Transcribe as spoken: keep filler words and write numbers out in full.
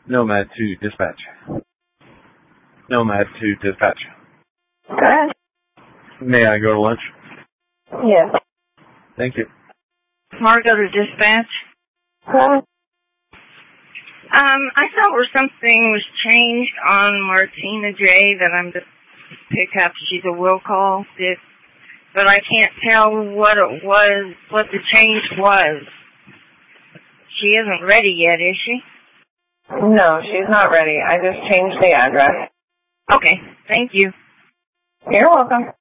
Nomad to dispatch. Nomad to dispatch. Go ahead. May I go to lunch? Yes. Thank you. Margo to dispatch. Huh? Um, I saw where something was changed on Martina J that I'm to pick up. She's a will call, this, but I can't tell what it was, what the change was. She isn't ready yet, is she? No, she's not ready. I just changed the address. Okay, thank you. You're welcome.